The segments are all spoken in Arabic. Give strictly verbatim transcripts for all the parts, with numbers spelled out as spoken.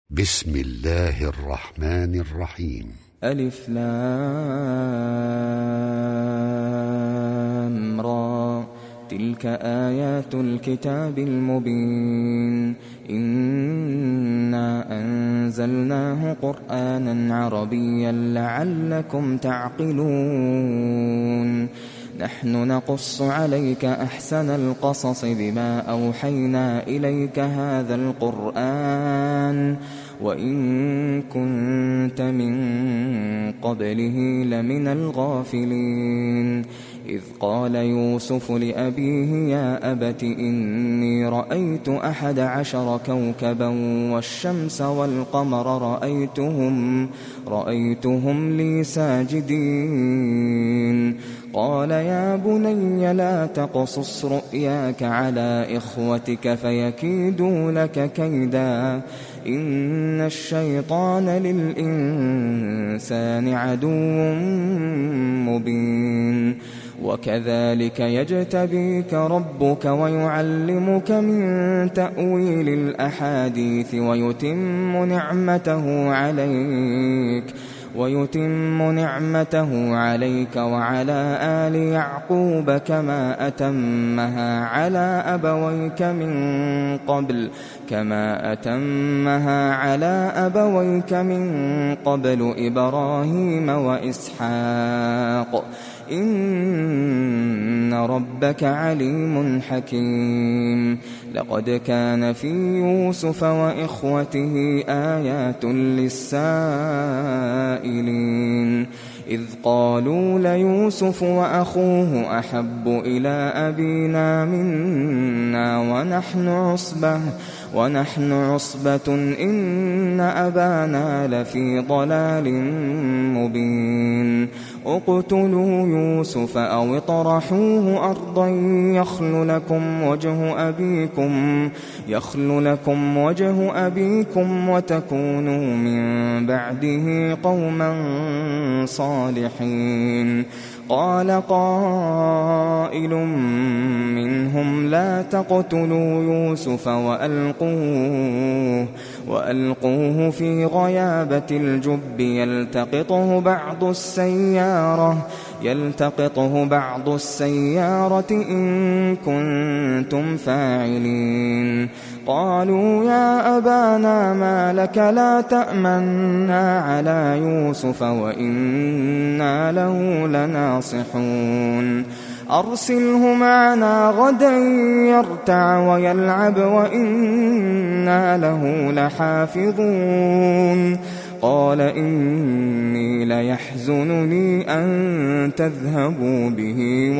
بسم الله الرحمن الرحيم. ألف لام را، تلك آيات الكتاب المبين. إنا أنزلناه قرآنا عربيا لعلكم تعقلون. نحن نقص عليك أحسن القصص بما أوحينا إليك هذا القرآن وإن كنت من قبله لمن الغافلين. إذ قال يوسف لأبيه يا أبت إني رأيت أحد عشر كوكبا والشمس والقمر رأيتهم, رأيتهم لي ساجدين. قال يا بني لا تقصص رؤياك على إخوتك فيكيدوا لك كيدا إن الشيطان للإنسان عدو مبين. وكذلك يجتبيك ربك ويعلمك من تأويل الأحاديث ويتم نعمته عليك ويتم نعمته عليك وعلى آل يعقوب كما أتمها على أبويك من قبل كما أتمها على أبويك من قبل إبراهيم وإسحاق إن ربك عليم حكيم. لقد كان في يوسف وإخوته آيات للسائلين إذ قالوا ليوسف وأخوه أحب إلى أبينا منا ونحن عصبة ونحن عصبة إن أبانا لفي ضلال مبين. اقتلوا يوسف أو اطرحوه أرضا يخل لكم وجه أبيكم يخل لكم وجه أبيكم وتكونوا من بعده قوما صالحين. قال قائل منهم لا تقتلوا يوسف وألقوه, وألقوه في غيابة الجب يلتقطه بعض السيارة يلتقطه بعض السيارة إن كنتم فاعلين. قالوا يا أبانا ما لك لا تأمنا على يوسف وإنا له لناصحون. أرسله معنا غدا يرتع ويلعب وإنا له لحافظون. قال إني ليحزنني أن تذهبوا به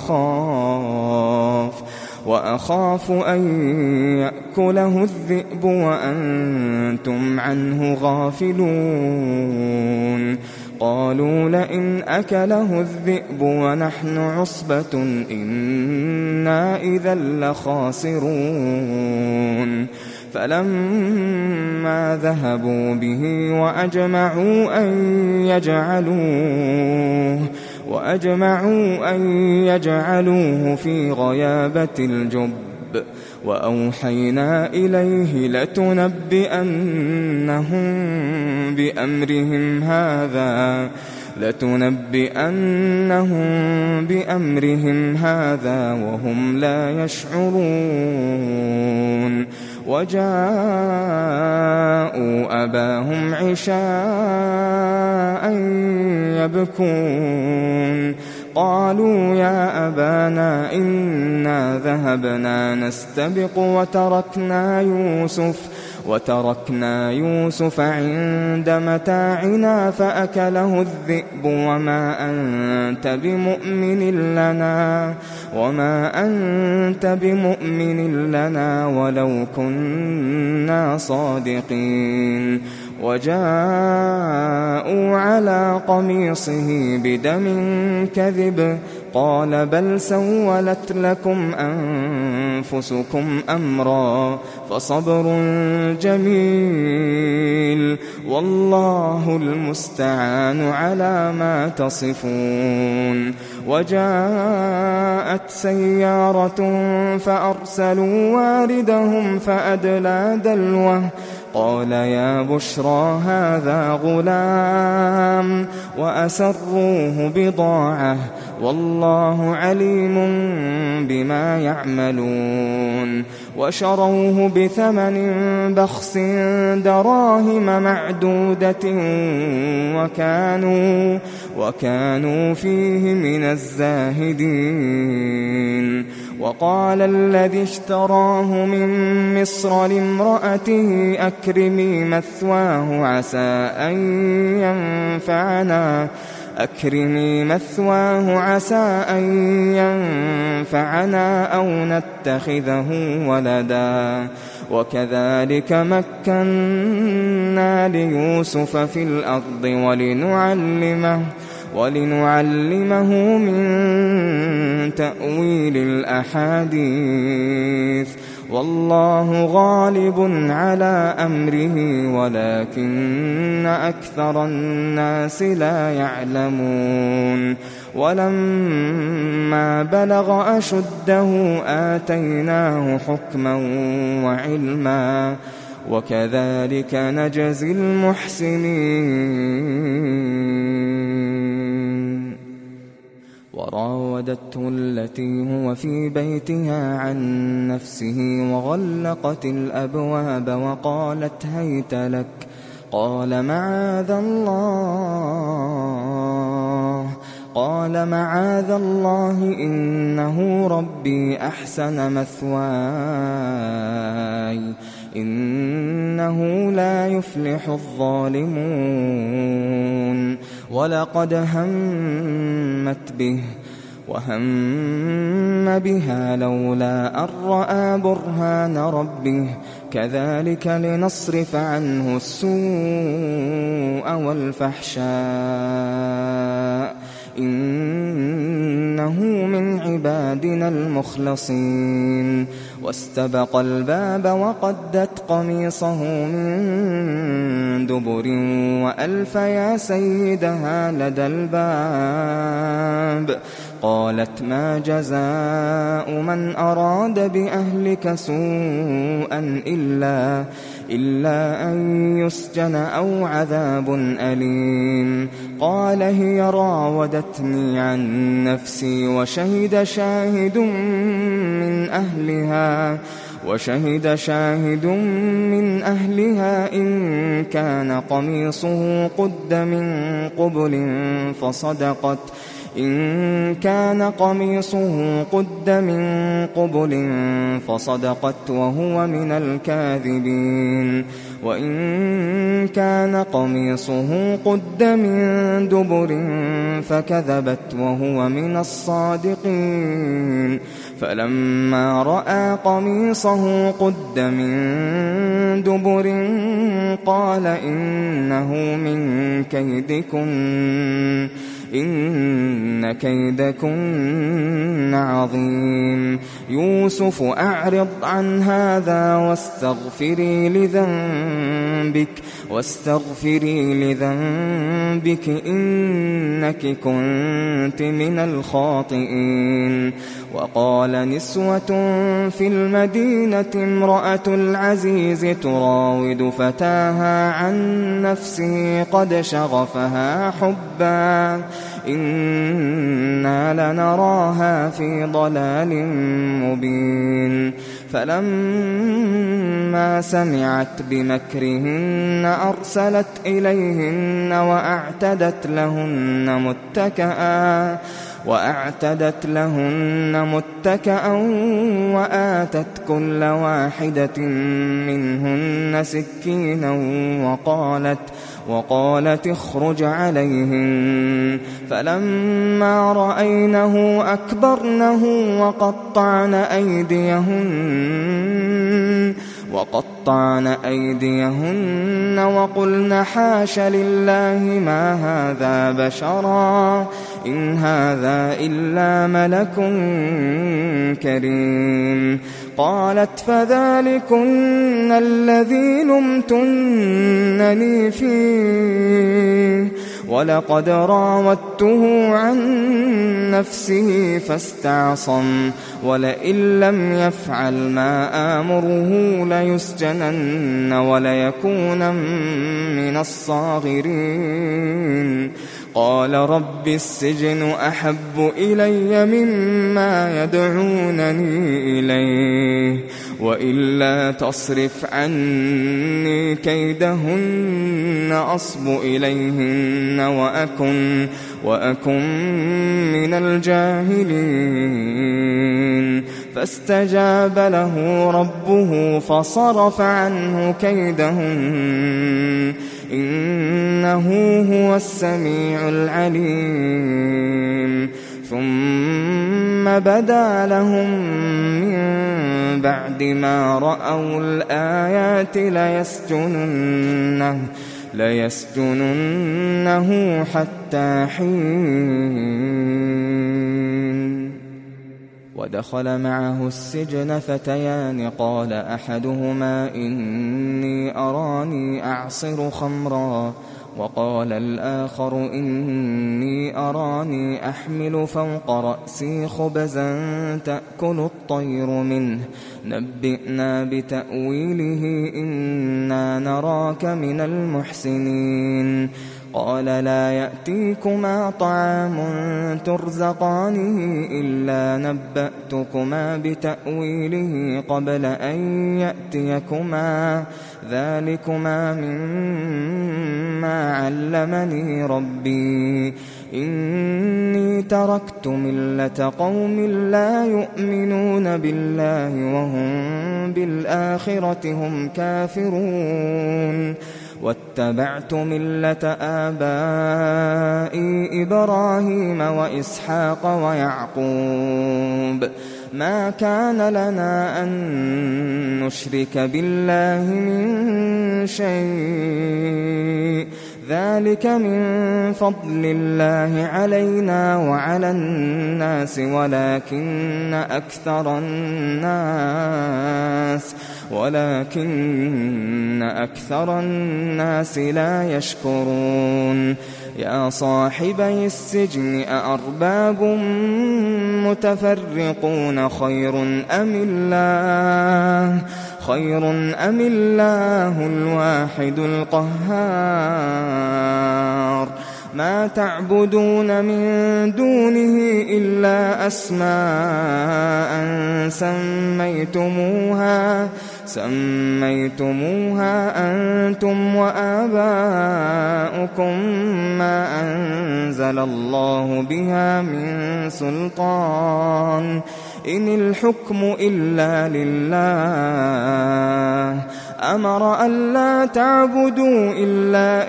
وأخاف وأخاف أن يأكله الذئب وأنتم عنه غافلون. قالوا لئن أكله الذئب ونحن عصبة إنا إذا لخاسرون. فلما ذهبوا به وأجمعوا أن يجعلوه وأجمعوا أن يجعلوه في غيابة الجب وأوحينا إليه لتنبئنهم بأمرهم هذا لتنبئنهم بأمرهم هذا وهم لا يشعرون. وجاءوا أباهم عشاء يبكون. قالوا يا أبانا إنا ذهبنا نستبق وتركنا يوسف وتركنا يوسف عند متاعنا فأكله الذئب وما أنت بمؤمن لنا وما أنت بمؤمن لنا ولو كنا صادقين. وجاءوا على قميصه بدم كذب قال بل سولت لكم أنفسكم أمرا فصبر جميل والله المستعان على ما تصفون. وجاءت سيارة فأرسلوا واردهم فأدلى دلوه قال يا بشرى هذا غلام وأسروه بضاعة والله عليم بما يعملون وشروه بثمن بخس دراهم معدودة وكانوا, وكانوا فيه من الزاهدين وقال الذي اشتراه من مصر لامرأته أكرمي مثواه عسى أن ينفعنا أكرمي مثواه عسى أن ينفعنا أو نتخذه ولدا وكذلك مكنا ليوسف في الأرض ولنعلمه ولنعلمه من تأويل الأحاديث والله غالب على أمره ولكن أكثر الناس لا يعلمون ولما بلغ أشده آتيناه حكما وعلما وكذلك نجزي المحسنين وراودته التي هو في بيتها عن نفسه وغلقت الأبواب وقالت هيت لك قال معاذ الله قال معاذ الله إنه ربي أحسن مثواي إنه لا يفلح الظالمون ولقد همت به وهم بها لولا أن رأى برهان ربه كذلك لنصرف عنه السوء والفحشاء إنه من عبادنا المخلصين واستبق الباب وقدت قميصه من دبر وألف يا سيدها لدى الباب قالت ما جزاء من أراد بأهلك سوءا إلا إلا أن يسجن أو عذاب أليم قال هي راودتني عن نفسي وشهد شاهد من أهلها وشهد شاهد من أهلها إن كان قميصه قد من قبل فصدقت إن كان قميصه قد من قبل فصدقت وهو من الكاذبين وإن كان قميصه قد من دبر فكذبت وهو من الصادقين فلما رأى قميصه قد من دبر قال إنه من كيدكن إن كيدكن عظيم يوسف أعرض عن هذا واستغفري لذنبك واستغفري لذنبك إنك كنت من الخاطئين وقال نسوة في المدينة امرأة العزيز تراود فتاها عن نفسه قد شغفها حبا إنا لنراها في ضلال مبين فلما سمعت بمكرهن أرسلت إليهن وأعتدت لهن متكئا وأعتدت لهن متكئا وآتت كل واحدة منهن سكينا وقالت وقالت اخرج عليهن فلما رأينه أكبرنه وقطعن أيديهن وقطعن أيديهن وقلن حاش لله ما هذا بشرا إن هذا إلا ملك كريم قالت فذلكن الذي لمتنني فيه ولقد راودته عن نفسه فاستعصم ولئن لم يفعل ما آمره ليسجنن وليكون من الصاغرين قال رب السجن أحب إلي مما يدعونني إليه وإلا تصرف عني كيدهن أصب إليهن وأكن, وأكن من الجاهلين فاستجاب له ربه فصرف عنه كيدهن إنه هو السميع العليم ثم بدا لهم من بعد ما رأوا الآيات ليسجننه, ليسجننه حتى حين ودخل معه السجن فتيان قال أحدهما إني أراني أعصر خمرا وقال الآخر إني أراني أحمل فوق رأسي خبزا تأكل الطير منه نبئنا بتأويله إنا نراك من المحسنين قال لا يأتيكما طعام ترزقانه إلا نبأتكما بتأويله قبل أن يأتيكما ذلكما مما علمني ربي إني تركت ملة قوم لا يؤمنون بالله وهم بالآخرة هم كافرون واتبعت ملة آبائي إبراهيم وإسحاق ويعقوب ما كان لنا أن نشرك بالله من شيء ذلك من فضل الله علينا وعلى الناس ولكن أكثر الناس ولكن أكثر الناس لا يشكرون يا صاحبي السجن أأرباب متفرقون خير أم الله خير أم الله الواحد القهار ما تعبدون من دونه إلا أسماء سميتموها سميتموها أنتم وآباؤكم ما أنزل الله بها من سلطان إن الحكم إلا لله أمر ألا تعبدوا إلا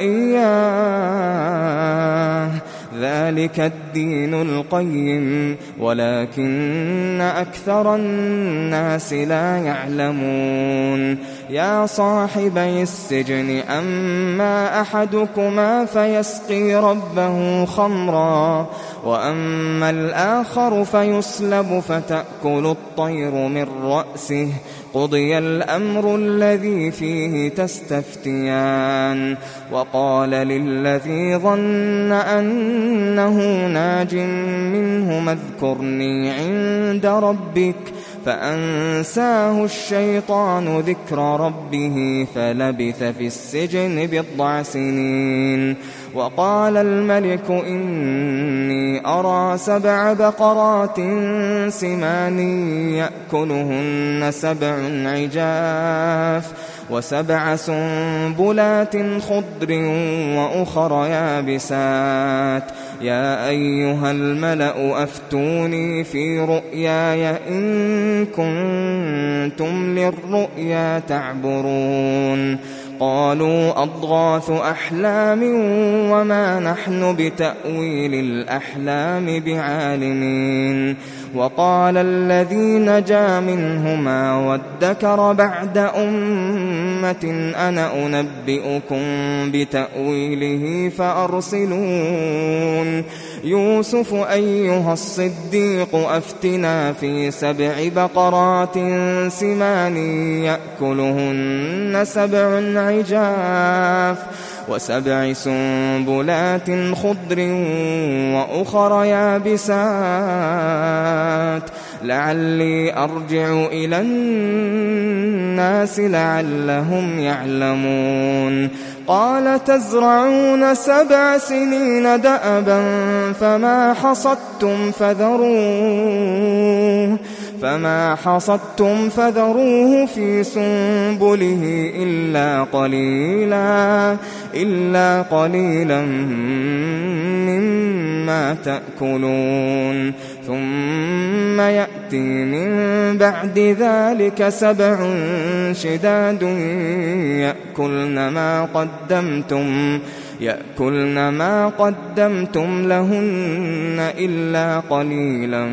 إياه ذلك الدين القيم ولكن أكثر الناس لا يعلمون يا صاحبي السجن أما أحدكما فيسقي ربه خمرا وأما الآخر فيصلب فتأكل الطير من رأسه قضي الأمر الذي فيه تستفتيان وقال للذي ظن أنه ناج منهما اذكرني عند ربك فأنساه الشيطان ذكر ربه فلبث في السجن بضع سنين وقال الملك إني أرى سبع بقرات سمان يأكلهن سبع عجاف وسبع سنبلات خضر وأخر يابسات يا أيها الملأ أفتوني في رؤياي إن كنتم للرؤيا تعبرون قالوا أضغاث أحلام وما نحن بتأويل الأحلام بعالمين وقال الذي نجا منهما وادكر بعد أمة أمة أنا أنبئكم بتأويله فأرسلون يوسف أيها الصديق أفتنا في سبع بقرات سمان يأكلهن سبع عجاف وسبع سنبلات خضر وأخر يابسات لعلي أرجع إلى الناس لعلهم يعلمون قال تزرعون سبع سنين دأبا فما حصدتم فذروه فما حصدتم فذروه في سنبله إلا قليلا إلا قليلا مما تأكلون ثم يأتي من بعد ذلك سبع شداد يأكلن ما قدمتم يأكلن ما قدمتم لهن إلا قليلا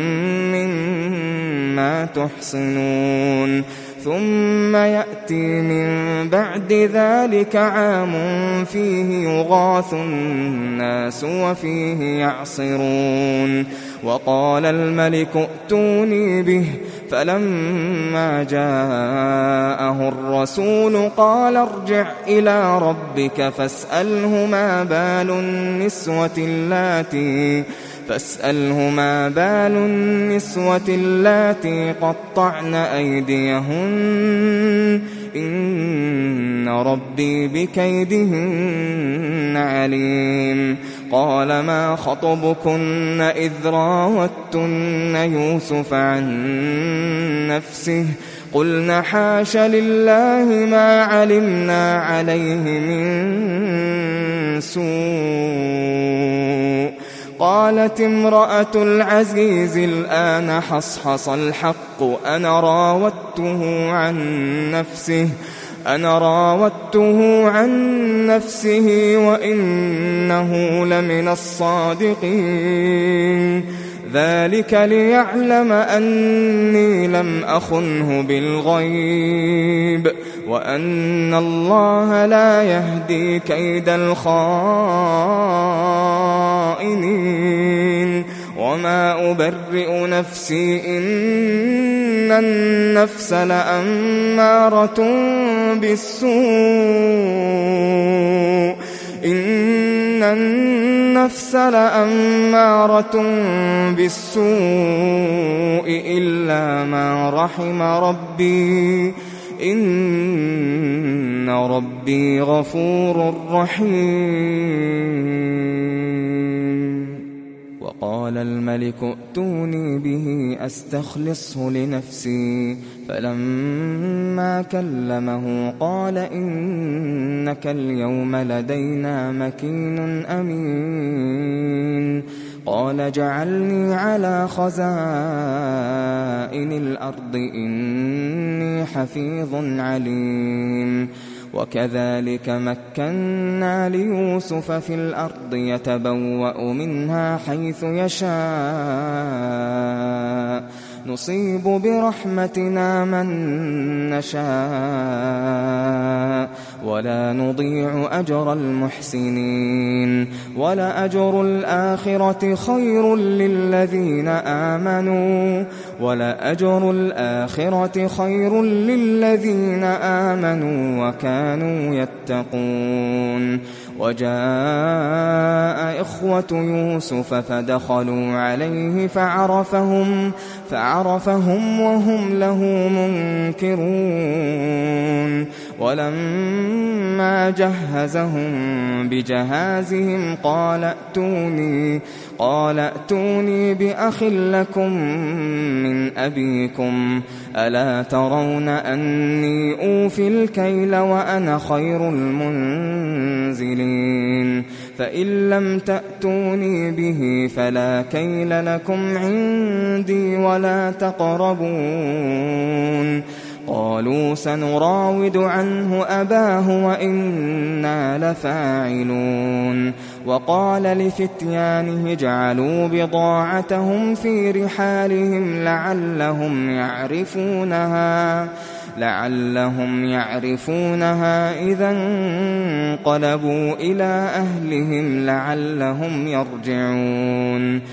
مما تحصنون ثم يأتي من بعد ذلك عام فيه يغاث الناس وفيه يعصرون وقال الملك ائتوني به فلما جاءه الرسول قال ارجع إلى ربك فاسأله ما بال النسوة اللاتي فاسأله ما بال النسوة اللاتي قطعن أيديهن إن ربي بكيدهن عليم قال ما خطبكن إذ راوتن يوسف عن نفسه قلنا حاش لله ما علمنا عليه من سوء قالت امرأة العزيز الآن حصحص الحق أنا راودته عن نفسه أنا راودته عن نفسه وإنه لمن الصادقين ذلك ليعلم أني لم أخنه بالغيب وأن الله لا يهدي كيد الخائنين وما أبرئ نفسي إن النفس لأمارة بالسوء إن النفس لأمارة بالسوء إلا ما رحم ربي إن ربي غفور رحيم وقال الملك ائتوني به أستخلصه لنفسي فلما كلمه قال إنك اليوم لدينا مكين أمين قال جعلني على خزائن الأرض إني حفيظ عليم وكذلك مكنا ليوسف في الأرض يتبوأ منها حيث يشاء نصيب برحمتنا من نشاء ولا نضيع أجر المحسنين ولأجر الآخرة خير للذين آمنوا ولأجر الآخرة خير للذين آمنوا وكانوا يتقون وجاء إخوة يوسف فدخلوا عليه فعرفهم فعرفهم وهم له منكرون ولما جهزهم بجهازهم قال ائتوني قال ائتوني بأخ لكم من أبيكم ألا ترون أني أوفي الكيل وأنا خير المنزلين فإن لم تأتوني به فلا كيل لكم عندي ولا تقربون قالوا سنراود عنه أباه وإنا لفاعلون وقال لفتيانه اجعلوا بضاعتهم في رحالهم لعلهم يعرفونها لعلهم يعرفونها إذا انقلبوا إلى أهلهم لعلهم يرجعون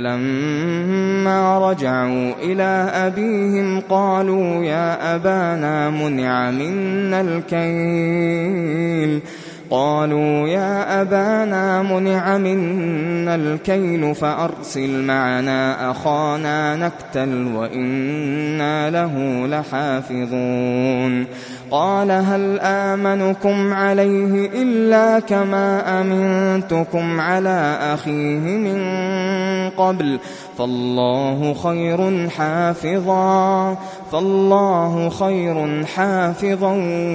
فلما رجعوا إلى أبيهم قالوا يا أبانا منع منا الكيل قالوا يا أبانا منع منا الكيل فأرسل معنا أخانا نكتل وإنا له لحافظون قال هل آمنكم عليه إلا كما أمنتكم على أخيه من قبل فالله خير حافظا فالله خير حافظا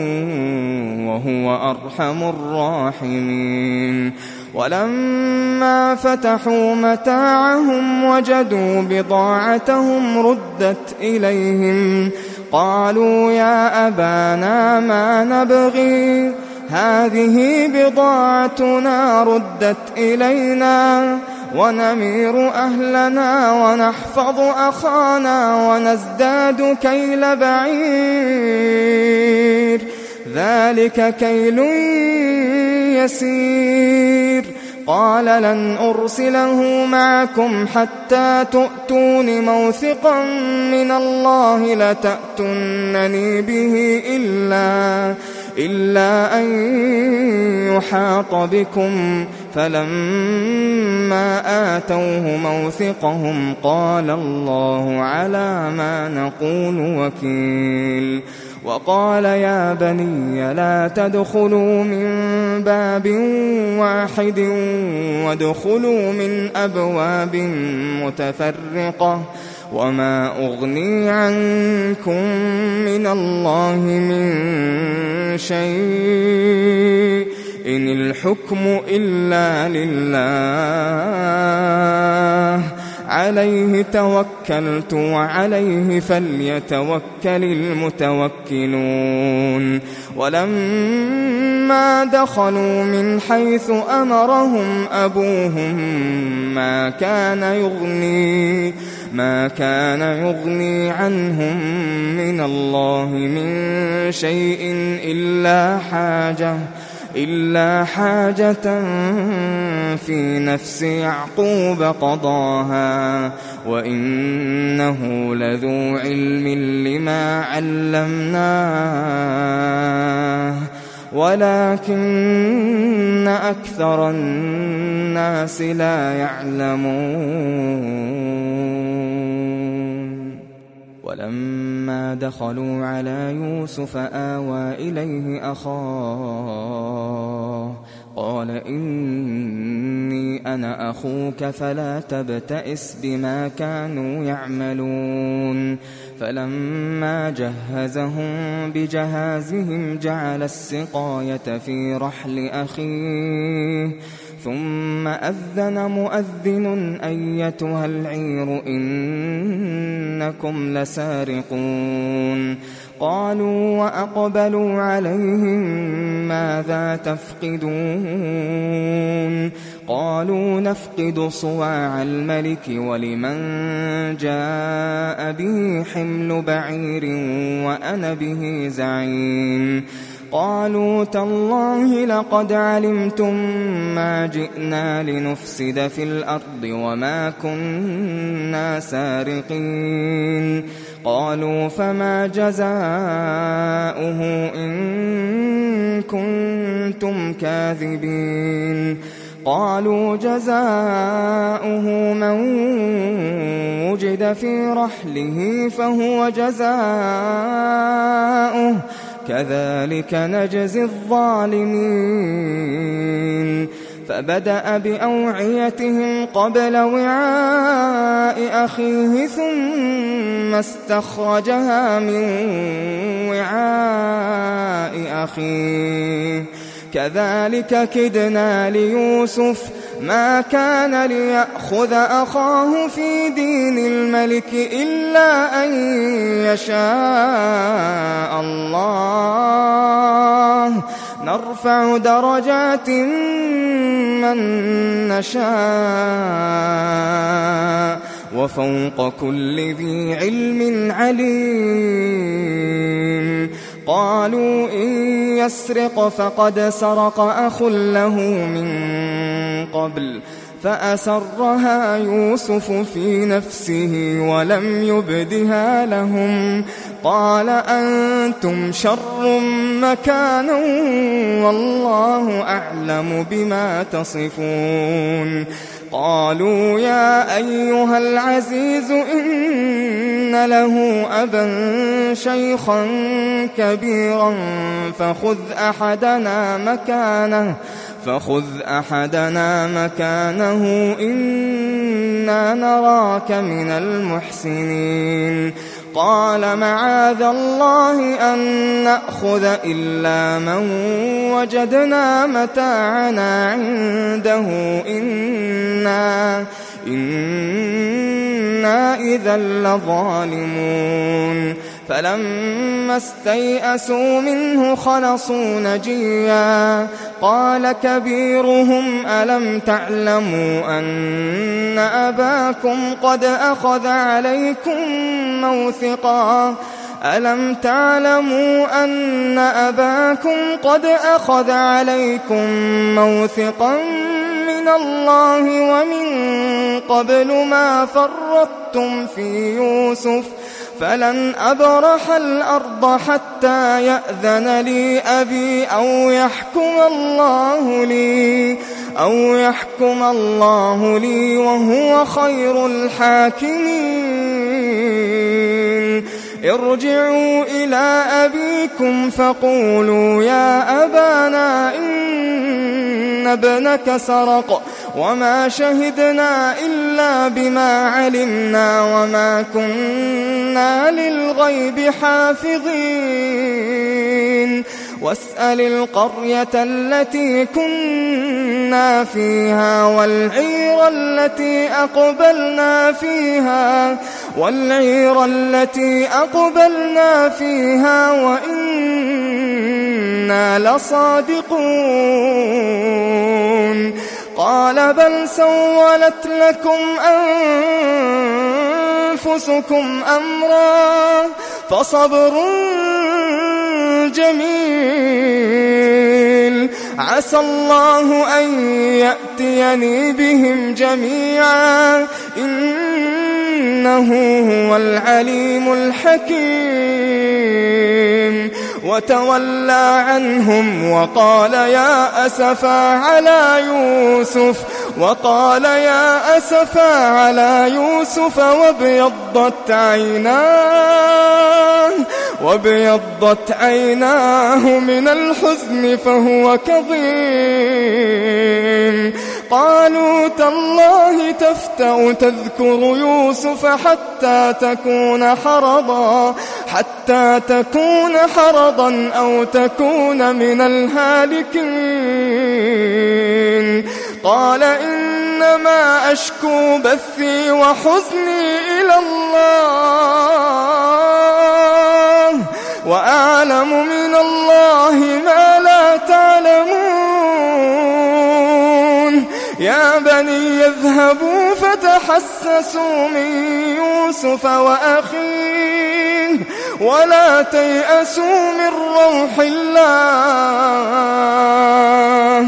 وهو أرحم الراحمين ولما فتحوا متاعهم وجدوا بضاعتهم ردت إليهم قالوا يا أبانا ما نبغي هذه بضاعتنا ردت إلينا ونمير أهلنا ونحفظ أخانا ونزداد كيل بعير ذلك كيل يسير قال لن أرسله معكم حتى تؤتون موثقا من الله لتأتونني به إلا, إلا أن يحاط بكم فلما آتوه موثقهم قال الله على ما نقول وكيل وقال يا بني لا تدخلوا من باب واحد وادخلوا من أبواب متفرقة وما أغني عنكم من الله من شيء إن الحكم إلا لله عليه توكلت وعليه فليتوكل المتوكلون ولما دخلوا من حيث أمرهم أبوهم ما كان يغني ما كان يغني عنهم من الله من شيء إلا حاجة إلا حاجة في نفس يعقوب قضاها وإنه لذو علم لما علمناه ولكن أكثر الناس لا يعلمون ولما دخلوا على يوسف آوى إليه أخاه قال إني أنا أخوك فلا تبتئس بما كانوا يعملون فلما جهزهم بجهازهم جعل السقاية في رحل أخيه ثم أذن مؤذن أيتها العير إنكم لسارقون قالوا وأقبلوا عليهم ماذا تفقدون قالوا نفقد صواع الملك ولمن جاء به حمل بعير وأنا به زعيم قالوا تالله لقد علمتم ما جئنا لنفسد في الأرض وما كنا سارقين قالوا فما جزاؤه إن كنتم كاذبين قالوا جزاؤه من وجد في رحله فهو جزاؤه كذلك نجزي الظالمين فبدأ بأوعيتهم قبل وعاء أخيه ثم استخرجها من وعاء أخيه كذلك كدنا ليوسف ما كان ليأخذ أخاه في دين الملك إلا أن يشاء الله نرفع درجات من نشاء وفوق كل ذي علم عليم. قالوا إن يسرق فقد سرق أخ له من قبل فأسرها يوسف في نفسه ولم يبدها لهم. قال أنتم شر مكانا والله أعلم بما تصفون. قالوا يا أيها العزيز إن له أبا شيخا كبيرا فخذ أحدنا مكانه فخذ أحدنا مكانه إنا نراك من المحسنين. قال معاذ الله أن نأخذ إلا من وجدنا متاعنا عنده إنا إنا إذا لظالمون. فلما استيئسوا منه خلصوا نجيا. قال كبيرهم ألم تعلموا أن أباكم قد أخذ عليكم موثقا ألم تعلموا أن أباكم قد أخذ عليكم موثقا من الله ومن قبل ما فرطتم في يوسف فلن أبرح الأرض حتى يأذن لي أبي أو يحكم الله لي أو يحكم الله لي وهو خير الحاكمين. ارجعوا إلى أبيكم فقولوا يا أبانا إن ابنك سرق وما شهدنا إلا بما علمنا وما كنا للغيب حافظين. واسأل القرية التي كنا فيها والعير التي أقبلنا فيها والعير التي أقبلنا فيها وإنا لصادقون. قال بل سولت لكم أنفسكم أمرا فصبر جميل عسى الله أن يأتيني بهم جميعا إنه هو العليم الحكيم. وتولى عنهم وقال يا أسفا على يوسف وقال يا أسفا على يوسف وابيضت عيناه وابيضت عيناه من الحزن فهو كظيم. قالوا تالله تفتأ تذكر يوسف حتى تكون حرضا حتى تكون حرضا أو تكون من الهالكين. قال إنما أشكو بثي وحزني إلى الله وأعلم من الله ما لا تعلمون. يا بني يذهبوا فتحسسوا من يوسف وأخيه ولا تيأسوا من روح الله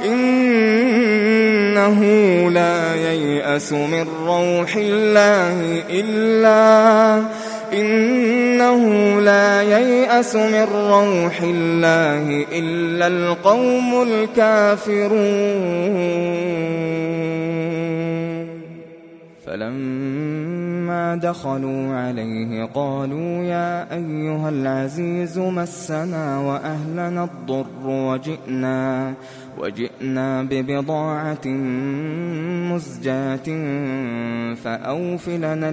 إنه لا ييأس من روح الله إلا إنه لا ييأس من روح الله إلا القوم الكافرون. فلما دخلوا عليه قالوا يا أيها العزيز مسنا وأهلنا الضر وجئنا وجئنا ببضاعة مزجاة فأوف لنا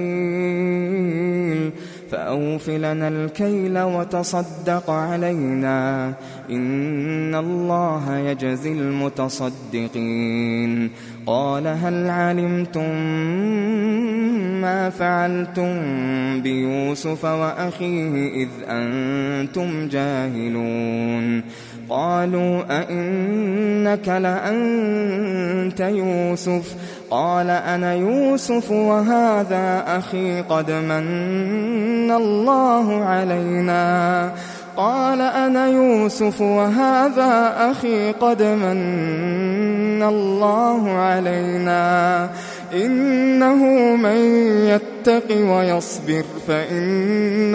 الكيل فأوف لنا الكيل وتصدق علينا إن الله يجزي المتصدقين. قال هل علمتم ما فعلتم بيوسف وأخيه إذ أنتم جاهلون. قالوا أئنك لأنت يوسف قال أنا يوسف وهذا أخي قد من الله علينا قال أنا يوسف وهذا أخي قد من الله علينا إنه من يتق ويصبر فإن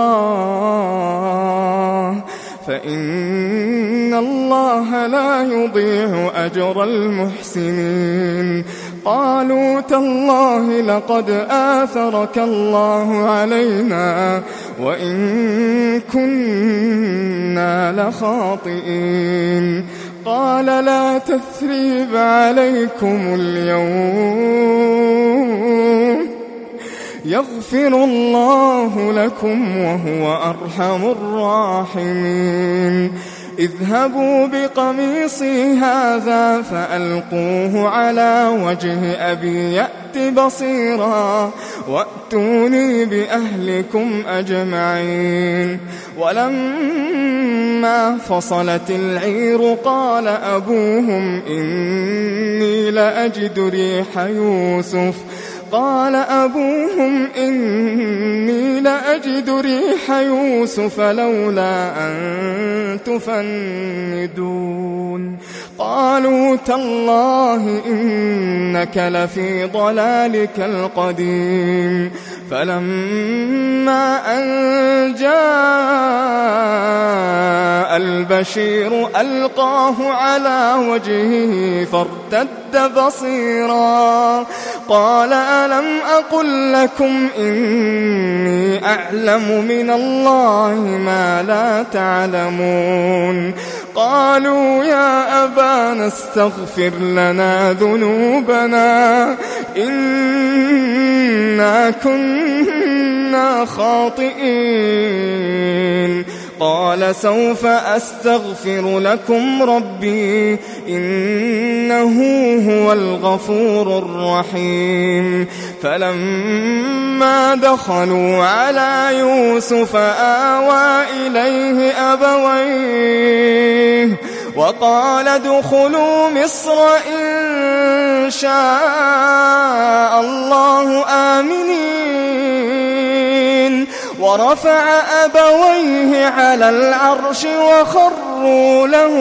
الله فإن الله لا يضيع أجر المحسنين قالوا تالله لقد آثرك الله علينا وإن كنا لخاطئين قال لا تثريب عليكم اليوم يغفر الله لكم وهو أرحم الراحمين اذهبوا بقميصي هذا فألقوه على وجه أبي يأت بصيرا وأتوني بأهلكم أجمعين ولما فصلت العير قال أبوهم إني لأجد ريح يوسف قال أبوهم إني لأجد ريح يوسف لولا أن تفندون قالوا تالله إنك لفي ضلالك القديم فلما أن جاء البشير ألقاه على وجهه فارتد بصيرا قال ألم أقل لكم إني أعلم من الله ما لا تعلمون قالوا يا أبانا استغفر لنا ذنوبنا إنا كنا خاطئين قال سوف أستغفر لكم ربي إنه هو الغفور الرحيم فلما دخلوا على يوسف آوى إليه أبويه وقال ادخلوا مصر إن شاء الله آمنين ورفع أبويه على العرش وخروا له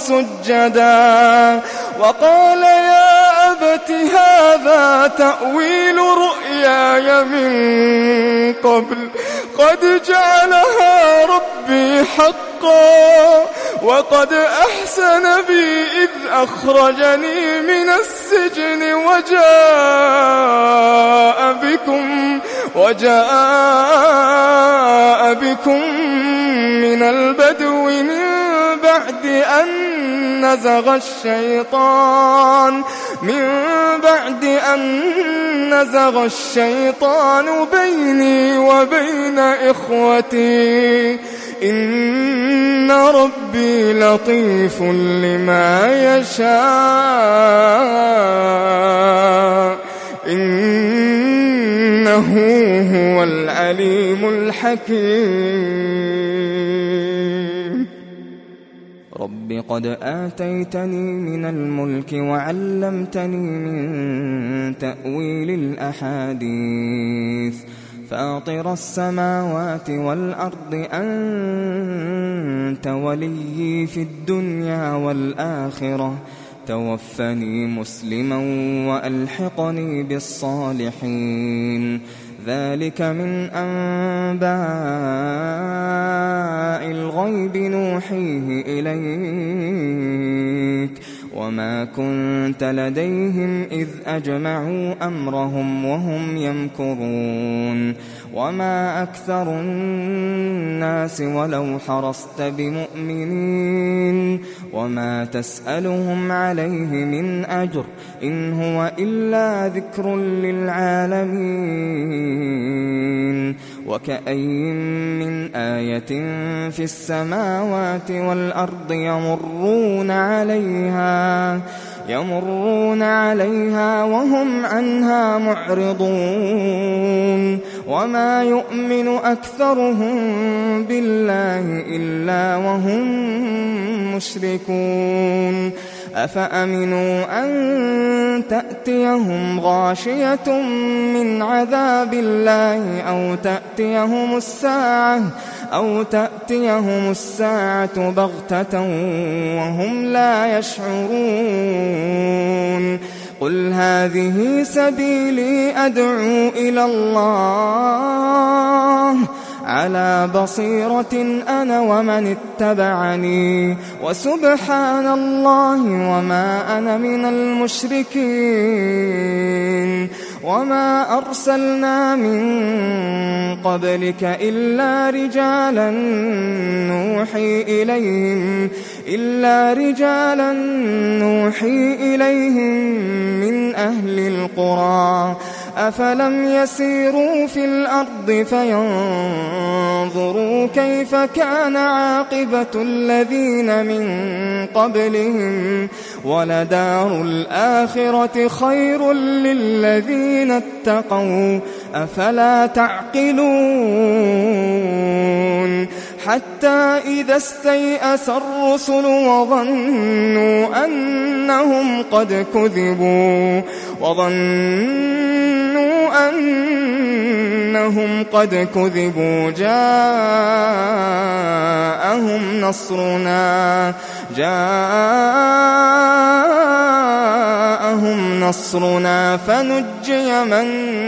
سجدا وقال يا أبت هذا تأويل رؤياي من قبل قد جعلها ربي حقا وقد أحسن بي إذ أخرجني من السجن وجاء بكم وجاء بكم من البدو من بعد أن نزغ الشيطان من بعد أن نزغ الشيطان بيني وبين إخوتي إن ربي لطيف لما يشاء إنه هو العليم الحكيم رب قد آتيتني من الملك وعلمتني من تأويل الأحاديث فاطر السماوات والأرض أنت وليي في الدنيا والآخرة توفني مسلما وألحقني بالصالحين ذلك من أنباء الغيب نوحيه إليك وما كنت لديهم إذ أجمعوا أمرهم وهم يمكرون وما أكثر الناس ولو حرصت بمؤمنين وما تسألهم عليه من أجر إن هو إلا ذكر للعالمين وكأين من آية في السماوات والأرض يمرون عليها يمرون عليها وهم عنها معرضون وما يؤمن أكثرهم بالله إلا وهم مشركون أفأمنوا أن تأتيهم غاشية من عذاب الله أو تأتيهم الساعة أو تأتيهم الساعة بغتة وهم لا يشعرون قل هذه سبيلي أدعو إلى الله على بصيرة أنا ومن اتبعني وسبحان الله وما أنا من المشركين وما أرسلنا من قبلك إلا رجالا نوحي إليهم إلا رجالا نوحي إليهم من أهل القرى أفلم يسيروا في الأرض فينظروا كيف كان عاقبة الذين من قبلهم ولدار الآخرة خير للذين اتقوا أفلا تعقلون حتى إذا استيأس الرسل وظنوا أنهم قد كذبوا وظنوا أنهم قد كذبوا جاءهم نصرنا جاءهم نصرنا فنجي من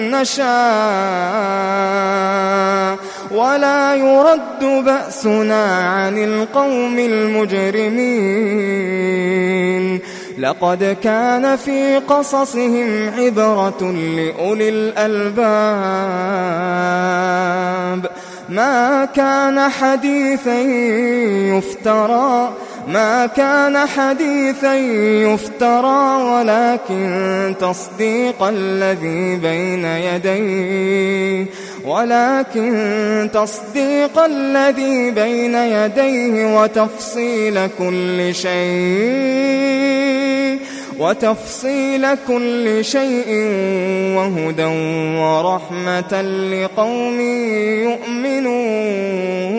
نشاء ولا يرد بأسنا عن القوم المجرمين لقد كان في قصصهم عبرة لأولي الألباب ما كان حديثا يفترى ما كان حديثا يفترى ولكن تصديق الذي بين يديه ولكن تصديق الذي بين يديه وتفصيل كل شيء وتفصيل كل شيء وهدى ورحمة لقوم يؤمنون